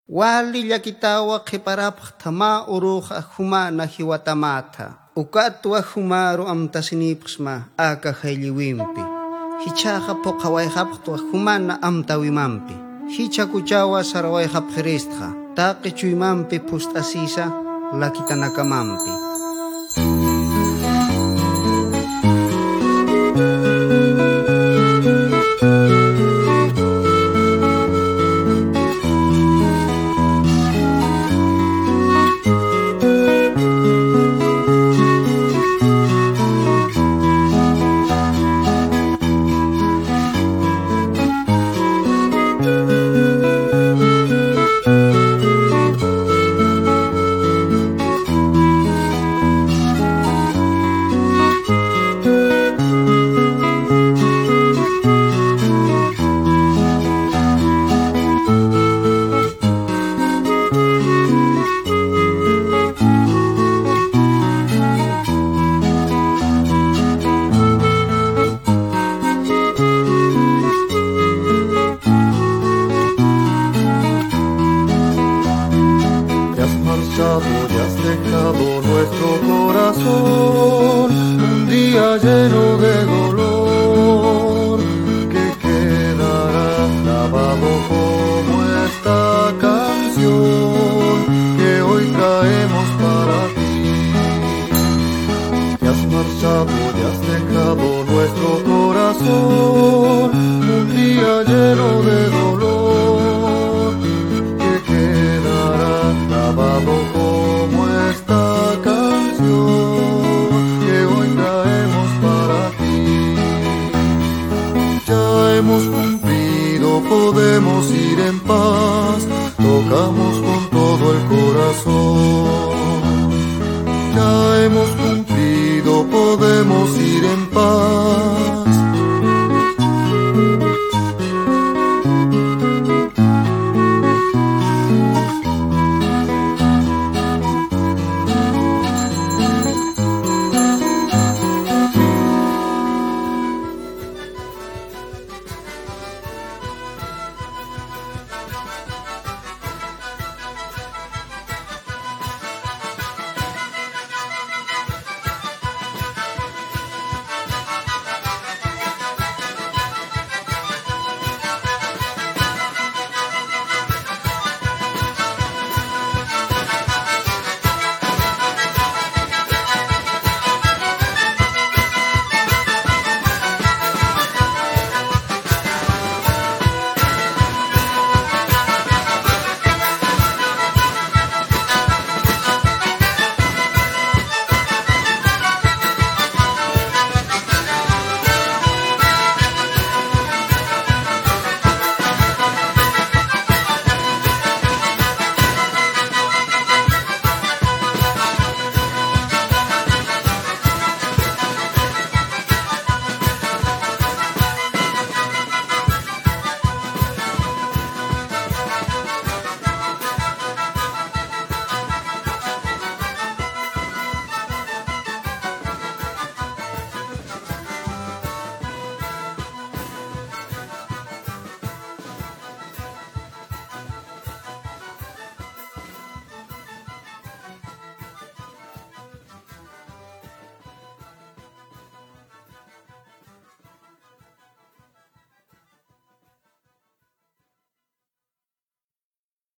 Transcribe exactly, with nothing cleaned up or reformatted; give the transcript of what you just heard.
Wali llakitawa qiparapaq thama uruq ahuma nahiwatamata. Ukatwa humaru amtasinipqsma aka haylliwimpi. Hichaqa puqawayqapq humana amtawimampi. Hicha kuchawa sarawayqapq ristqa. Taqi chuymampi pustasisa lakitanakamanpi. Ya has dejado nuestro corazón un día lleno de dolor que quedará grabado como esta canción que hoy traemos para ti. Te has marchado, ya has dejado nuestro corazón un día lleno de dolor